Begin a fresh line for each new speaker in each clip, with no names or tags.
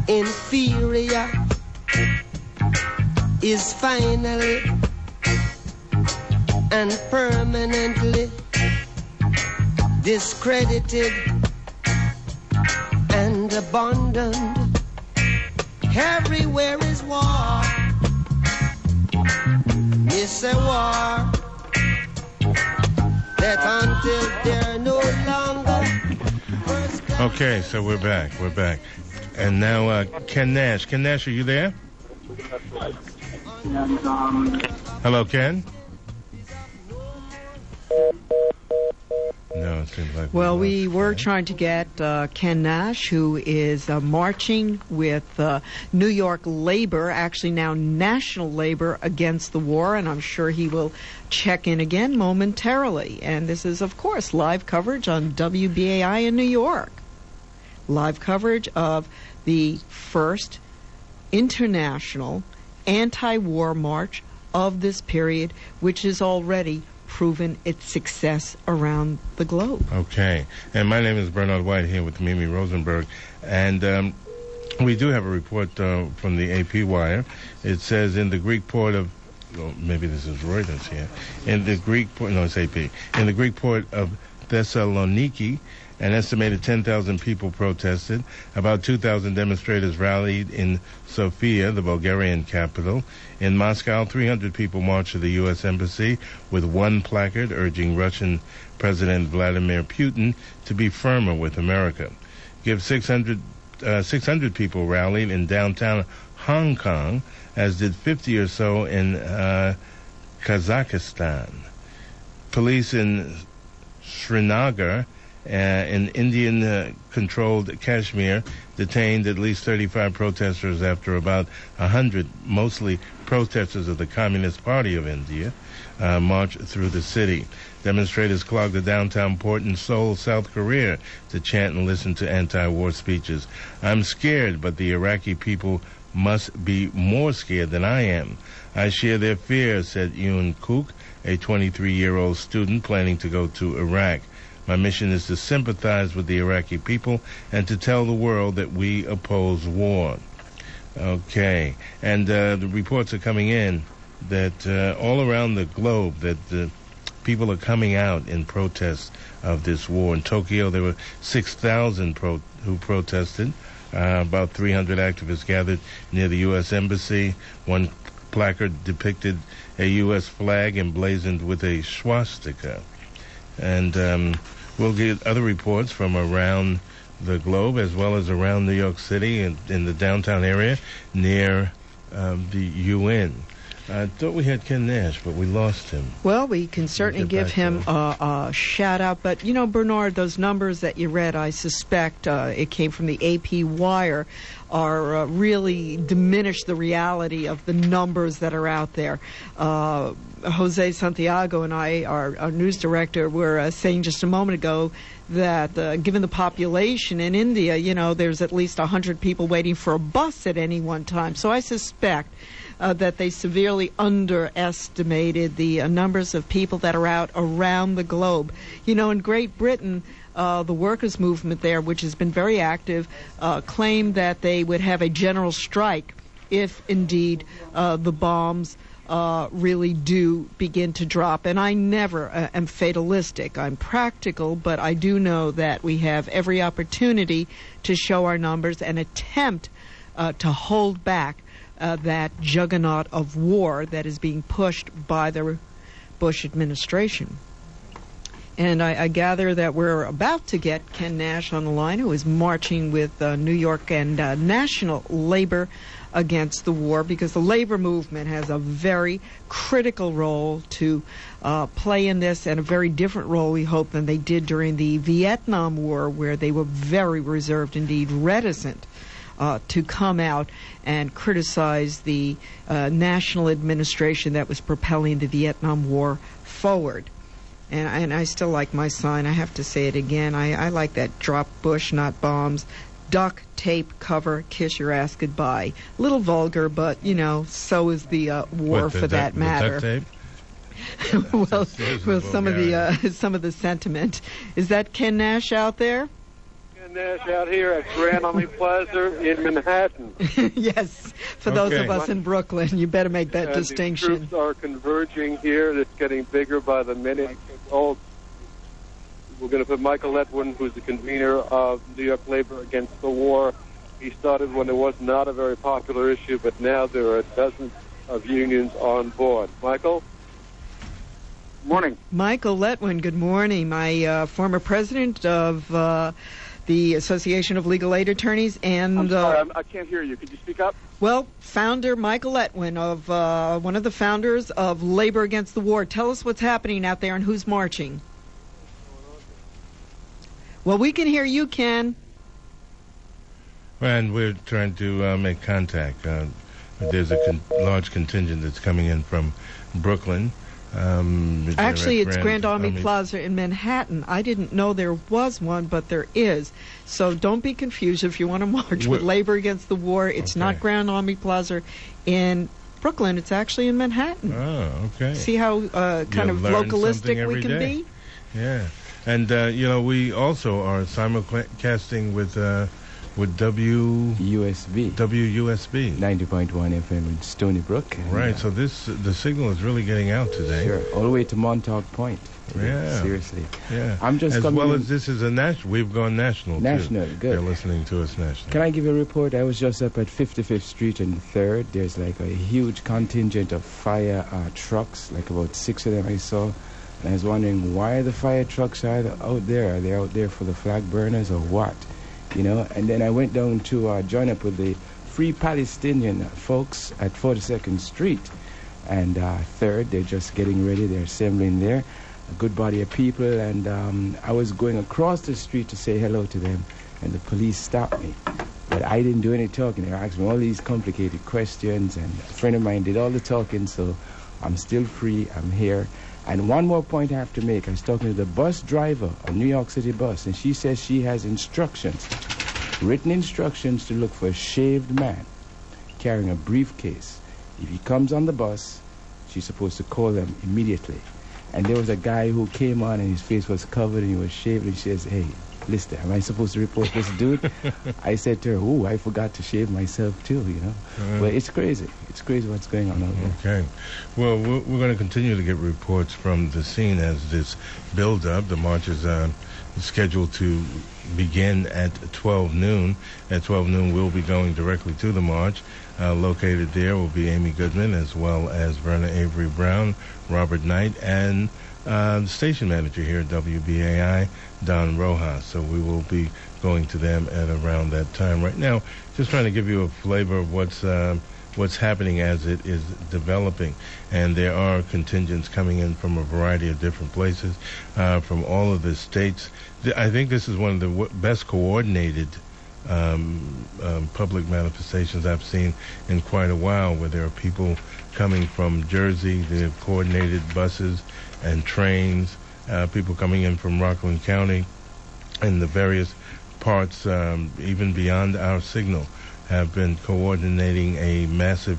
inferior is finally and permanently discredited and abandoned. Everywhere is war. It's a war that until they're no longer.
Okay, so we're back. And now Ken Nash. Ken Nash, are you there? Hello, Ken? No, it seems like...
Well, we were trying to get Ken Nash, who is marching with New York Labor, actually now National Labor, against the war, and I'm sure he will check in again momentarily. And this is, of course, live coverage on WBAI in New York. Live coverage of the first international anti-war march of this period, which is already proven its success around the globe.
Okay. And my name is Bernard White here with Mimi Rosenberg. And we do have a report from the AP Wire. It says in the Greek port of, well, maybe this is Reuters here, in the Greek port, no, it's AP, in the Greek port of Thessaloniki, an estimated 10,000 people protested. About 2,000 demonstrators rallied in Sofia, the Bulgarian capital. In Moscow, 300 people marched to the U.S. Embassy with one placard urging Russian President Vladimir Putin to be firmer with America. 600 people rallied in downtown Hong Kong, as did 50 or so in Kazakhstan. Police in Srinagar, in Indian-controlled Kashmir, detained at least 35 protesters after about 100, mostly protesters of the Communist Party of India, marched through the city. Demonstrators clogged the downtown port in Seoul, South Korea, to chant and listen to anti-war speeches. I'm scared, but the Iraqi people must be more scared than I am. I share their fear, said Yoon Kook, a 23-year-old student planning to go to Iraq. My mission is to sympathize with the Iraqi people and to tell the world that we oppose war. Okay. And the reports are coming in that all around the globe that people are coming out in protest of this war. In Tokyo, there were 6,000 who protested. About 300 activists gathered near the U.S. Embassy. One placard depicted a U.S. flag emblazoned with a swastika. And we'll get other reports from around the globe as well as around New York City and in the downtown area near the UN. I thought we had Ken Nash, but we lost him.
Well, we can certainly give him a shout-out. But, you know, Bernard, those numbers that you read, I suspect it came from the AP Wire, are really diminish the reality of the numbers that are out there. Jose Santiago and I, our news director, were saying just a moment ago that given the population in India, you know, there's at least 100 people waiting for a bus at any one time. So I suspect that they severely underestimated the numbers of people that are out around the globe. You know, in Great Britain, the workers' movement there, which has been very active, claimed that they would have a general strike if indeed the bombs really do begin to drop. And I never am fatalistic. I'm practical, but I do know that we have every opportunity to show our numbers and attempt to hold back that juggernaut of war that is being pushed by the Bush administration. And I gather that we're about to get Ken Nash on the line, who is marching with New York and National Labor against the war, because the labor movement has a very critical role to play in this, and a very different role, we hope, than they did during the Vietnam War, where they were very reserved, indeed reticent, to come out and criticize the national administration that was propelling the Vietnam War forward. And I still like my sign. I have to say it again. I like that drop Bush, not bombs. Duct tape cover, kiss your ass goodbye. A little vulgar, but, you know, so is the war for that matter.
The duct tape?
well, some of the sentiment. Is that Ken Nash out there?
Good Nash out here at Grand Army Plaza in Manhattan.
Yes, for those of us in Brooklyn, you better make that distinction.
The troops are converging here. It's getting bigger by the minute. We're going to put Michael Letwin, who's the convener of New York Labor Against the War. He started when it was not a very popular issue, but now there are dozens of unions on board. Michael? Morning.
Michael Letwin, good morning. My former president of the Association of Legal Aid Attorneys and...
I'm sorry, I can't hear you. Could you speak up?
Well, founder Michael Letwin, of one of the founders of Labor Against the War. Tell us what's happening out there and who's marching. Well, we can hear you, Ken.
And we're trying to make contact. There's a large contingent that's coming in from Brooklyn.
Actually, it's Grand Army Plaza in Manhattan. I didn't know there was one, but there is. So don't be confused if you want to march with Labor Against the War. It's not Grand Army Plaza in Brooklyn. It's actually in Manhattan.
Oh, okay.
See how kind of localistic we can be?
Yeah. And, we also are simulcasting with WUSB
90.1 FM in Stony Brook.
Right, so the signal is really getting out today.
Sure, all the way to Montauk Point.
Yeah.
Seriously.
Yeah.
I'm just
as well as this is a national. We've gone national,
National,
too.
Good.
They're listening to us nationally.
Can I give a report? I was just up at 55th Street and 3rd. There's like a huge contingent of fire trucks, like about 6 of them I saw. And I was wondering why the fire trucks are out there. Are they out there for the flag burners or what? And then I went down to join up with the Free Palestinian folks at 42nd Street. And 3rd, they're just getting ready. They're assembling there. A good body of people. And I was going across the street to say hello to them. And the police stopped me. But I didn't do any talking. They asked me all these complicated questions. And a friend of mine did all the talking. So I'm still free. I'm here. And one more point I have to make. I was talking to the bus driver, a New York City bus, and she says she has written instructions to look for a shaved man carrying a briefcase. If he comes on the bus, she's supposed to call them immediately. And there was a guy who came on and his face was covered and he was shaved, and she says, "Hey, listen, am I supposed to report this dude?" I said to her, I forgot to shave myself too, But it's crazy. It's crazy what's going on out there.
Okay. Well, we're going to continue to get reports from the scene as this builds up. The march is scheduled to begin at 12 noon. At 12 noon, we'll be going directly to the march. Located there will be Amy Goodman, as well as Verna Avery Brown, Robert Knight, and the station manager here at WBAI, Don Rojas. So we will be going to them at around that time. Right now, just trying to give you a flavor of what's happening as it is developing. And there are contingents coming in from a variety of different places, from all of the states. I think this is one of the best coordinated public manifestations I've seen in quite a while, where there are people coming from Jersey. They have coordinated buses and trains, people coming in from Rockland County and the various parts, even beyond our signal, have been coordinating a massive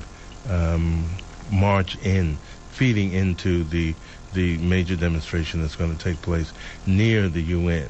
march feeding into the major demonstration that's going to take place near the UN.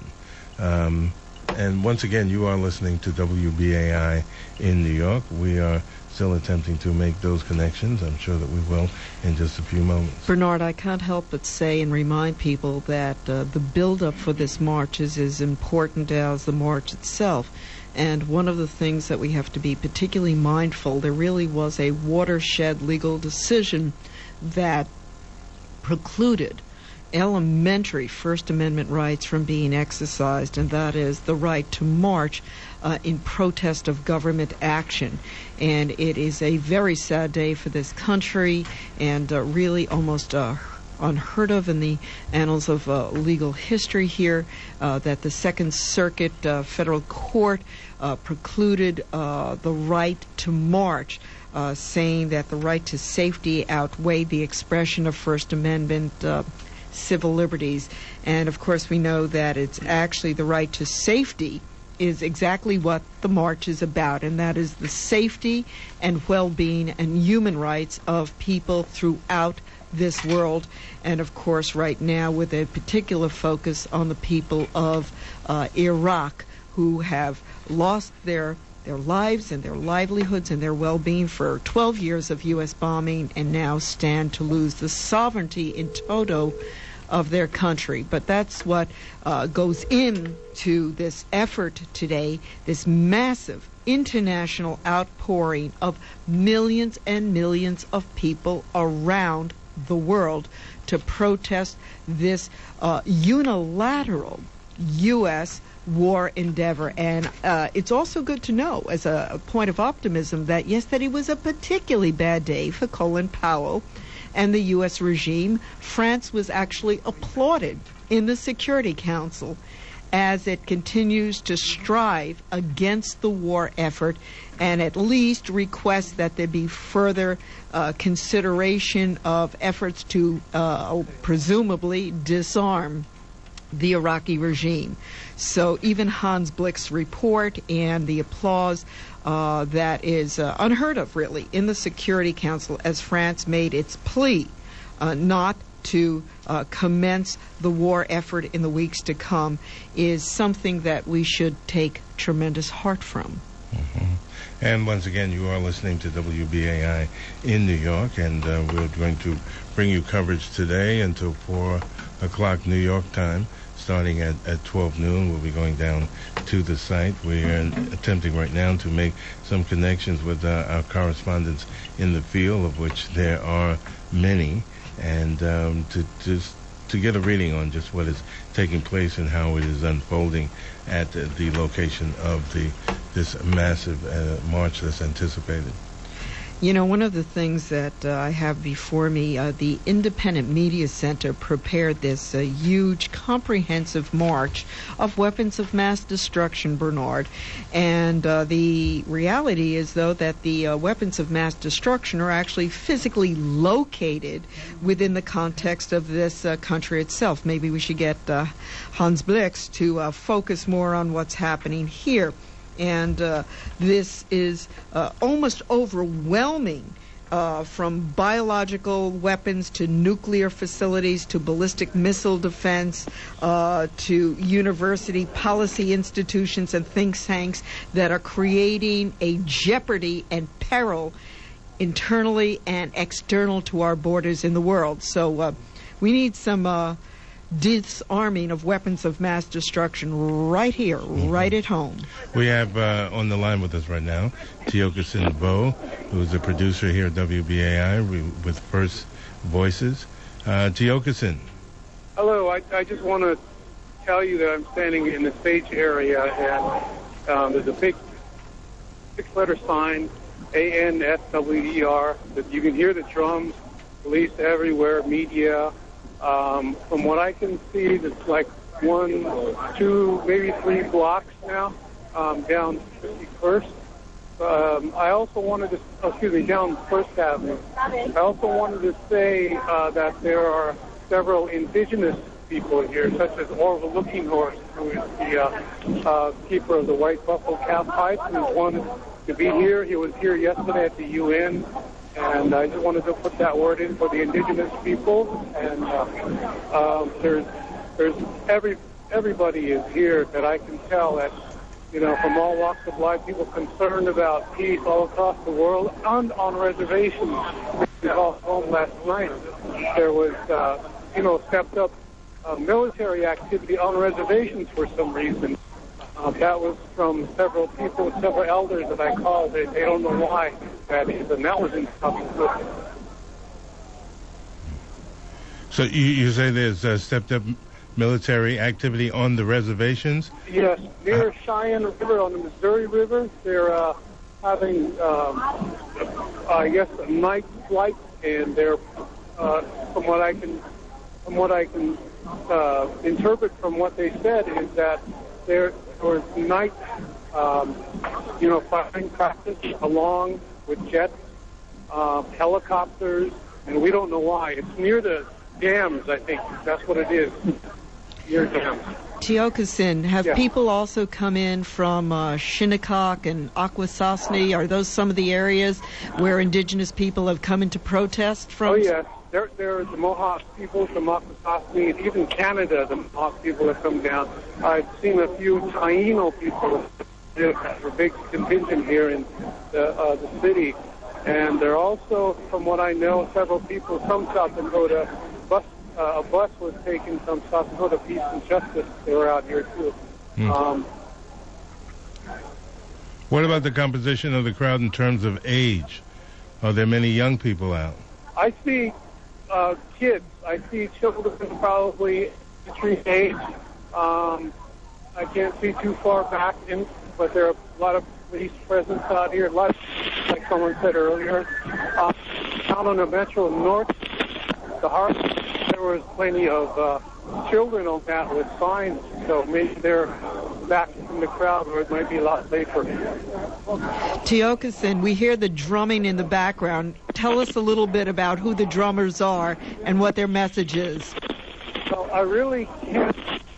And once again, you are listening to WBAI in New York. We are still attempting to make those connections. I'm sure that we will in just a few moments.
Bernard, I can't help but say and remind people that the build-up for this march is as important as the march itself. And one of the things that we have to be particularly mindful, there really was a watershed legal decision that precluded elementary First Amendment rights from being exercised, and that is the right to march in protest of government action. And it is a very sad day for this country, and really almost unheard of in the annals of legal history here, that the Second Circuit Federal Court precluded the right to march, saying that the right to safety outweighed the expression of First Amendment civil liberties. And of course we know that it's actually the right to safety is exactly what the march is about, and that is the safety and well-being and human rights of people throughout this world, and of course right now with a particular focus on the people of Iraq, who have lost their lives and their livelihoods and their well-being for 12 years of U.S. bombing and now stand to lose the sovereignty in toto of their country. But that's what goes into this effort today, this massive international outpouring of millions and millions of people around the world to protest this unilateral U.S. war endeavor. And it's also good to know, as a point of optimism, that yesterday was a particularly bad day for Colin Powell and the U.S. regime. France was actually applauded in the Security Council as it continues to strive against the war effort and at least request that there be further consideration of efforts to presumably disarm the Iraqi regime. So even Hans Blick's report and the applause that is unheard of, really, in the Security Council as France made its plea not to commence the war effort in the weeks to come is something that we should take tremendous heart from.
Mm-hmm. And once again, you are listening to WBAI in New York, and we're going to bring you coverage today until 4 o'clock New York time. Starting at 12 noon, we'll be going down to the site. We are attempting right now to make some connections with our correspondents in the field, of which there are many, and to get a reading on just what is taking place and how it is unfolding at the location of this massive march that's anticipated.
You know, one of the things that I have before me, the Independent Media Center prepared this huge, comprehensive march of weapons of mass destruction, Bernard. And the reality is, though, that the weapons of mass destruction are actually physically located within the context of this country itself. Maybe we should get Hans Blix to focus more on what's happening here. And this is almost overwhelming, from biological weapons to nuclear facilities to ballistic missile defense to university policy institutions and think tanks that are creating a jeopardy and peril internally and external to our borders in the world. So we need some disarming of weapons of mass destruction right here, right at home.
We have on the line with us right now Tiokasin Bo, who is a producer here at WBAI with First Voices. Tiokasin.
Hello, I just want to tell you that I'm standing in the stage area, and there's a big 6-letter sign, ANSWER, that you can hear the drums, police everywhere, media. From what I can see, it's like 1, 2, maybe 3 blocks now, down 51st. I also wanted to, down 1st Avenue. I also wanted to say that there are several indigenous people here, such as Orville Looking Horse, who is the keeper of the White Buffalo Calf Pipes, who wanted to be here. He was here yesterday at the UN. And I just wanted to put that word in for the indigenous people. And there's everybody is here that I can tell that, from all walks of life, people concerned about peace all across the world and on reservations. We got home last night. There was, stepped up military activity on reservations for some reason. That was from several people, several elders that I called. They don't know why that is, and that was in South.
So you say there's stepped up military activity on the reservations?
Yes, near Cheyenne River on the Missouri River. They're having, I guess, a night flight, and they're from what I can interpret from what they said is that there was night, firing practice along with jets, helicopters, and we don't know why. It's near the dams, I think. That's what it is. Near dams.
Tiokasin, have people also come in from Shinnecock and Akwesasne? Are those some of the areas where indigenous people have come into protest from?
Oh, yes. there are the Mohawk people, the Makwasasni, even Canada, the Mohawk people have come down. I've seen a few Taino people, a big contingent here in the city. And there are also, from what I know, several people from South Dakota. A bus was taken from South Dakota Peace and Justice. They were out here, too.
What about the composition of the crowd in terms of age? Are there many young people out?
I see kids. I see children probably entry age. I can't see too far back, but there are a lot of police presence out here. Like someone said earlier, out on the Metro North, the harbor, there was plenty of children on that with signs, so maybe they're back in the crowd where it might be a lot safer.
Tiokasin, we hear the drumming in the background. Tell us a little bit about who the drummers are and what their message is.
So I really can't.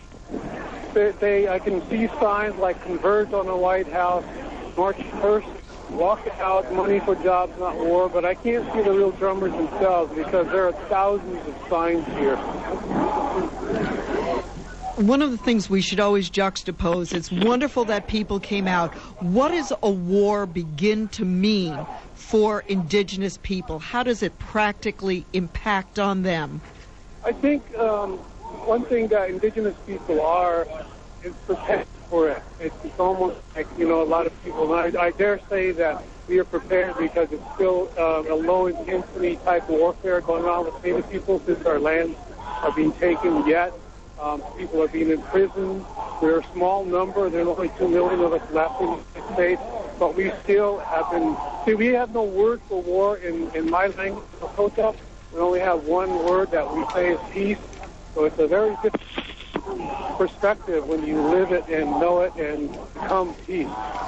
I can see signs like Converge on the White House, March 1st, Walk Out, Money for Jobs, Not War, but I can't see the real drummers themselves because there are thousands of signs here.
One of the things we should always juxtapose, it's wonderful that people came out. What does a war begin to mean for indigenous people? How does it practically impact on them?
I think one thing that indigenous people are is prepared for it. It's almost like, a lot of people, and I dare say that we are prepared because it's still a low-intensity type of warfare going on with Native people since our lands are being taken yet. People are being imprisoned. We're a small number. There are only 2 million of us left in the United States, but we still have been... See, we have no word for war in my language, Lakota. We only have one word that we say is peace. So it's a very different perspective when you live it and know it and become peace.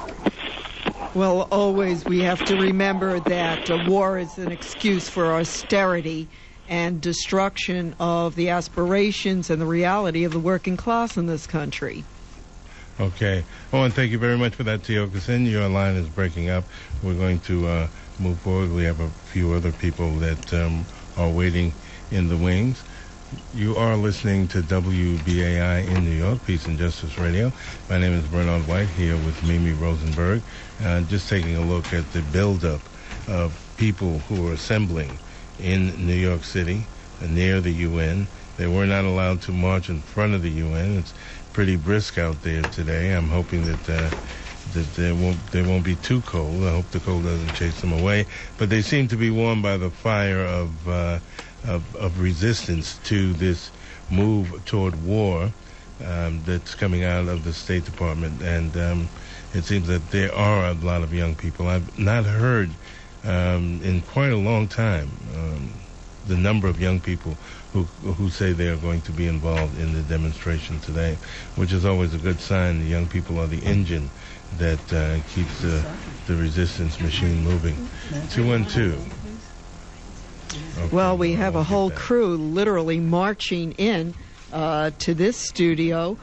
Well, always we have to remember that war is an excuse for austerity and destruction of the aspirations and the reality of the working class in this country.
Okay. Oh, and thank you very much for that, Tiokasin. Your line is breaking up. We're going to move forward. We have a few other people that are waiting in the wings. You are listening to WBAI in New York, Peace and Justice Radio. My name is Bernard White, here with Mimi Rosenberg. Just taking a look at the buildup of people who are assembling in New York City, near the UN. They were not allowed to march in front of the UN. It's pretty brisk out there today. I'm hoping that they won't be too cold. I hope the cold doesn't chase them away. But they seem to be warmed by the fire of resistance to this move toward war that's coming out of the State Department. And it seems that there are a lot of young people. I've not heard in quite a long time the number of young people who say they are going to be involved in the demonstration today, which is always a good sign. The young people are the engine that keeps the resistance machine moving. 212. Okay.
Well, we have a whole crew literally marching in to this studio.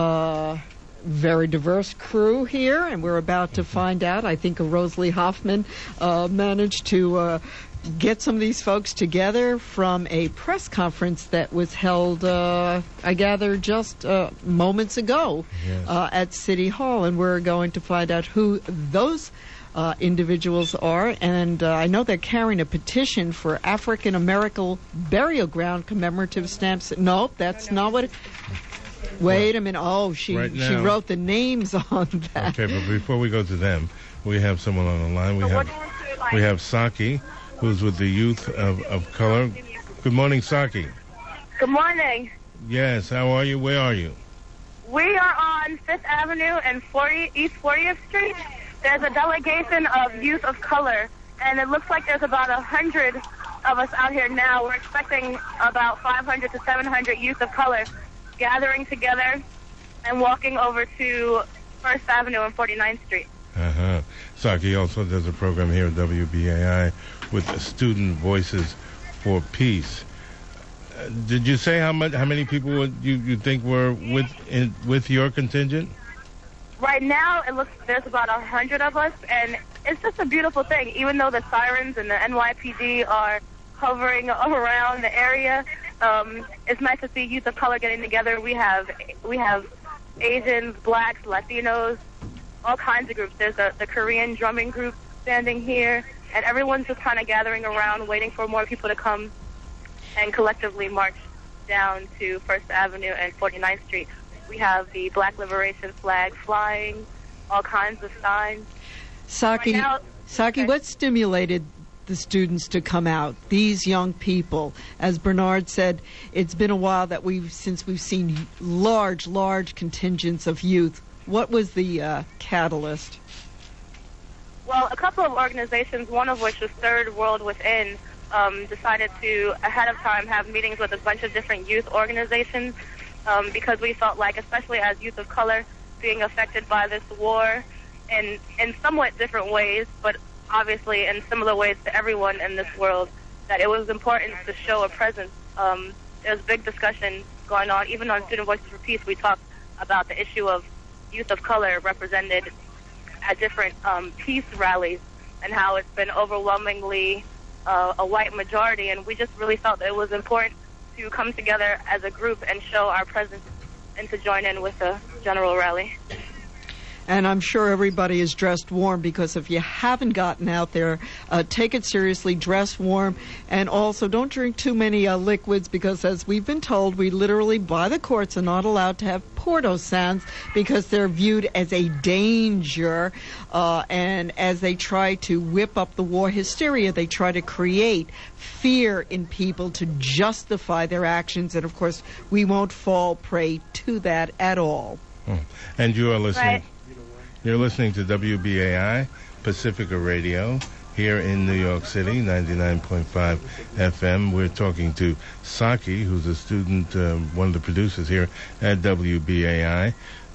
Very diverse crew here, and we're about to find out. I think Rosalie Hoffman managed to get some of these folks together from a press conference that was held, I gather, just moments ago at City Hall, and we're going to find out who those individuals are. And I know they're carrying a petition for African American burial ground commemorative stamps. Nope, that's not what it... Wait a minute. Oh, she wrote the names on that.
Okay, but before we go to them, we have someone on the line. We have Saki, who's with the Youth of Color. Good morning, Saki.
Good morning.
Yes, how are you? Where are you?
We are on 5th Avenue and East 40th Street. There's a delegation of Youth of Color, and it looks like there's about 100 of us out here now. We're expecting about 500 to 700 Youth of Color gathering together and walking over to 1st Avenue and 49th Street.
Saki also does a program here at WBAI with Student Voices for Peace. Did you say how many people you think were with your contingent?
Right now, it looks there's about 100 of us, and it's just a beautiful thing. Even though the sirens and the NYPD are hovering around the area. It's nice to see youth of color getting together. We have Asians, blacks, Latinos, all kinds of groups. There's the Korean drumming group standing here, and everyone's just kind of gathering around, waiting for more people to come and collectively march down to First Avenue and 49th Street. We have the Black Liberation flag flying, all kinds of signs.
Saki,
okay.
What stimulated the students to come out, these young people? As Bernard said, it's been a while that since we've seen large contingents of youth. What was the catalyst?
Well, a couple of organizations, one of which was Third World Within, decided to, ahead of time, have meetings with a bunch of different youth organizations because we felt like, especially as youth of color, being affected by this war in somewhat different ways, but obviously in similar ways to everyone in this world, that it was important to show a presence. There's a big discussion going on. Even on Student Voices for Peace, we talked about the issue of youth of color represented at different peace rallies and how it's been overwhelmingly a white majority, and we just really felt that it was important to come together as a group and show our presence and to join in with the general rally.
And I'm sure everybody is dressed warm, because if you haven't gotten out there, take it seriously, dress warm, and also don't drink too many liquids, because as we've been told, we literally, by the courts, are not allowed to have porto-sands because they're viewed as a danger. And as they try to whip up the war hysteria, they try to create fear in people to justify their actions. And, of course, we won't fall prey to that at all.
And you are listening.
Right.
You're listening to WBAI Pacifica Radio here in New York City, 99.5 FM. We're talking to Saki, who's a student, one of the producers here at WBAI,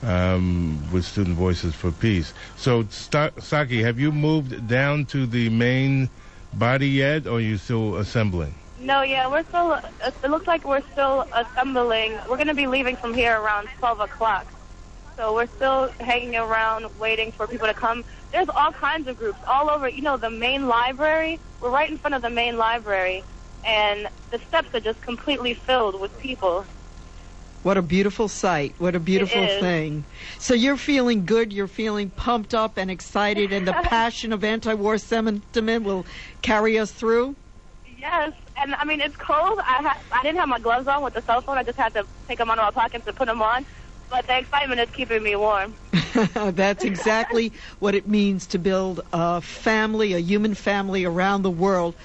with Student Voices for Peace. So, Saki, have you moved down to the main body yet, or are you still assembling?
No, yeah, we're still, it looks like we're still assembling. We're going to be leaving from here around 12 o'clock. So we're still hanging around waiting for people to come. There's all kinds of groups all over. You know, the main library, we're right in front of the main library, and the steps are just completely filled with people.
What a beautiful sight. What a beautiful thing. So you're feeling good, you're feeling pumped up and excited, and the passion of anti-war sentiment will carry us through?
Yes, and I mean, it's cold. I didn't have my gloves on with the cell phone. I just had to take them out of my pockets and put them on. But the excitement is keeping me warm.
That's exactly what it means to build a family, a human family around the world,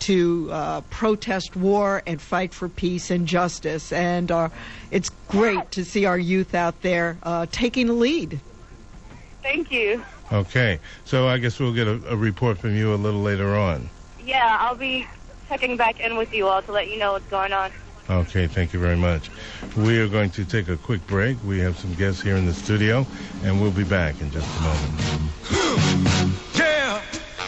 to protest war and fight for peace and justice. And it's great to see our youth out there taking the lead.
Thank you.
Okay. So I guess we'll get a report from you a little later on.
Yeah, I'll be checking back in with you all to let you know what's going on.
Okay, thank you very much. We are going to take a quick break. We have some guests here in the studio, and we'll be back in just a moment.
Yeah.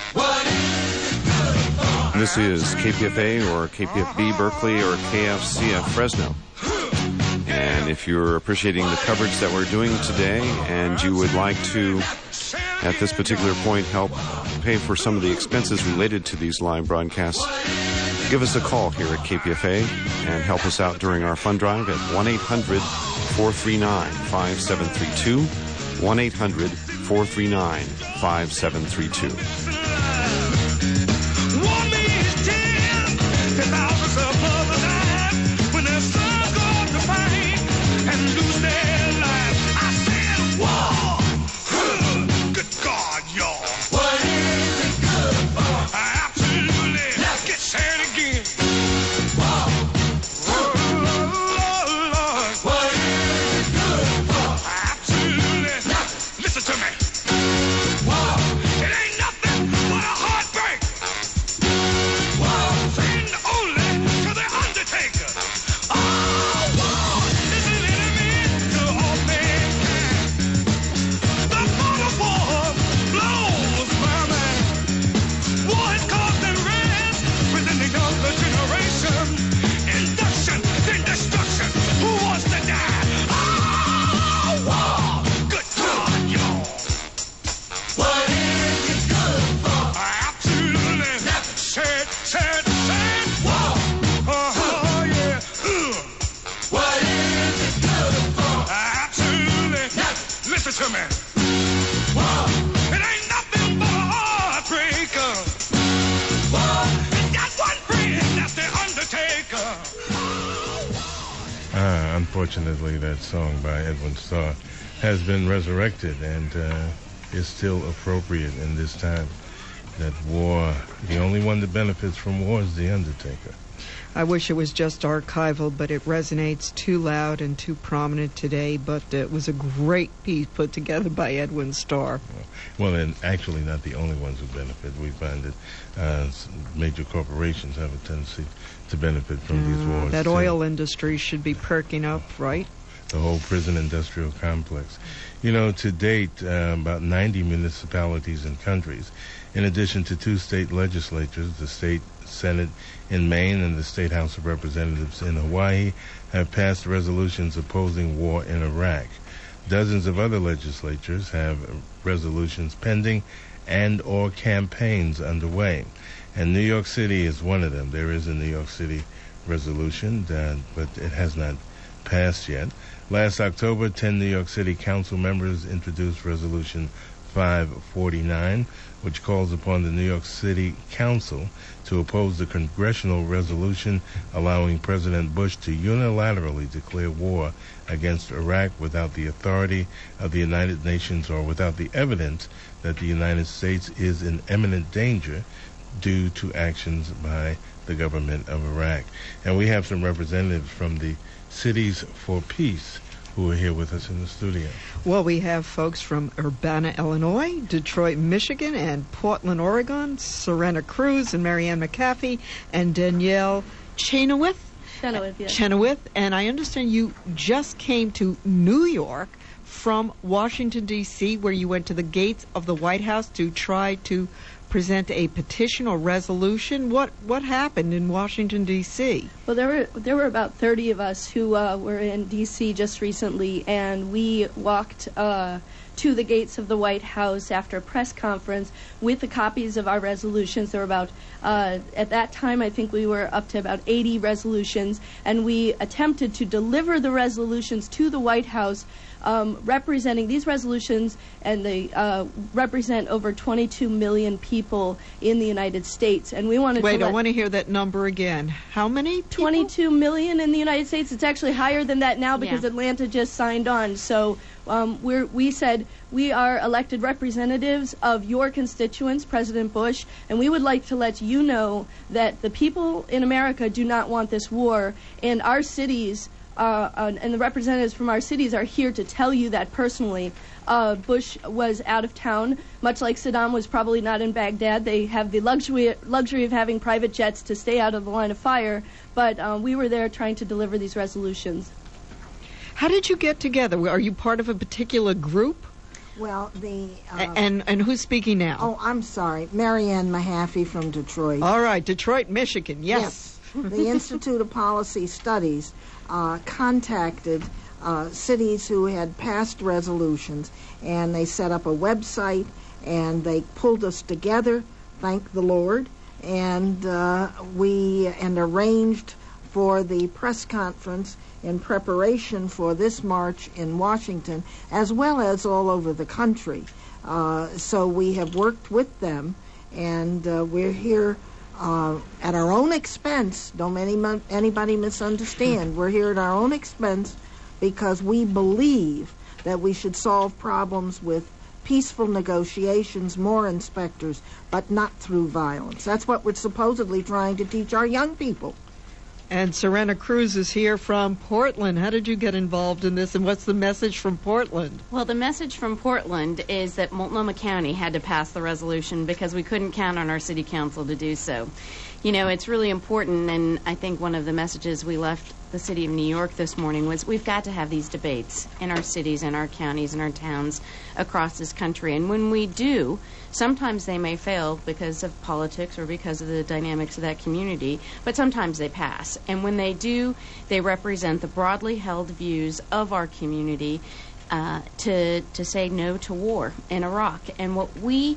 This is KPFA or KPFB Berkeley or KFCF Fresno. And if you're appreciating the coverage that we're doing today and you would like to, at this particular point, help pay for some of the expenses related to these live broadcasts, give us a call here at KPFA and help us out during our fund drive at 1-800-439-5732, 1-800-439-5732.
Listen to me. It ain't nothing to me. War, it ain't nothing but a heartbreaker. War, it's got one friend, that's the Undertaker.
Unfortunately, that song by Edwin Starr has been resurrected and is still appropriate in this time. That war, the only one that benefits from war is the Undertaker.
I wish it was just archival, but it resonates too loud and too prominent today. But it was a great piece put together by Edwin Starr.
Well, and actually not the only ones who benefit. We find that major corporations have a tendency to benefit from these wars.
That oil industry should be perking up, right?
The whole prison industrial complex. You know, to date, about 90 municipalities and countries, in addition to 2 state legislatures, the state Senate in Maine and the State House of Representatives in Hawaii, have passed resolutions opposing war in Iraq. Dozens of other legislatures have resolutions pending and or campaigns underway. And New York City is one of them. There is a New York City resolution, but it has not passed yet. Last October, 10 New York City Council members introduced Resolution 549, which calls upon the New York City Council to oppose the congressional resolution allowing President Bush to unilaterally declare war against Iraq without the authority of the United Nations or without the evidence that the United States is in imminent danger due to actions by the government of Iraq. And we have some representatives from the Cities for Peace who are here with us in the studio.
Well, we have folks from Urbana, Illinois, Detroit, Michigan, and Portland, Oregon, Serena Cruz and Marianne McAfee, and Danielle Chenoweth. Chenoweth, and I understand you just came to New York from Washington, D.C., where you went to the gates of the White House to try to present a petition or resolution. What happened in Washington, D.C.?
Well, there were about 30 of us who were in D.C. just recently, and we walked to the gates of the White House after a press conference with the copies of our resolutions. There were about, at that time, I think we were up to about 80 resolutions, and we attempted to deliver the resolutions to the White House, representing these resolutions, and they represent over 22 million people in the United States. And we wanted
I want to hear that number again. How many people?
22 million in the United States. It's actually higher than that now because Atlanta just signed on. So we said we are elected representatives of your constituents, President Bush, and we would like to let you know that the people in America do not want this war, and our cities and the representatives from our cities are here to tell you that personally. Bush was out of town, much like Saddam was probably not in Baghdad. They have the luxury of having private jets to stay out of the line of fire, but we were there trying to deliver these resolutions.
How did you get together? Are you part of a particular group?
Well,
and who's speaking now?
Oh, I'm sorry. Marianne Mahaffey from Detroit.
All right, Detroit, Michigan, yes.
The Institute of Policy Studies contacted cities who had passed resolutions, and they set up a website, and they pulled us together, thank the Lord, and we arranged for the press conference in preparation for this march in Washington, as well as all over the country. So we have worked with them, and we're here at our own expense. Don't anybody misunderstand. We're here at our own expense because we believe that we should solve problems with peaceful negotiations, more inspectors, but not through violence. That's what we're supposedly trying to teach our young people.
And Serena Cruz is here from Portland. How did you get involved in this, and what's the message from Portland?
Well, the message from Portland is that Multnomah County had to pass the resolution because we couldn't count on our city council to do so. You know, it's really important, and I think one of the messages we left the city of New York this morning was we've got to have these debates in our cities and our counties and our towns across this country. And when we do, sometimes they may fail because of politics or because of the dynamics of that community, but sometimes they pass. And when they do, they represent the broadly held views of our community to say no to war in Iraq. And what we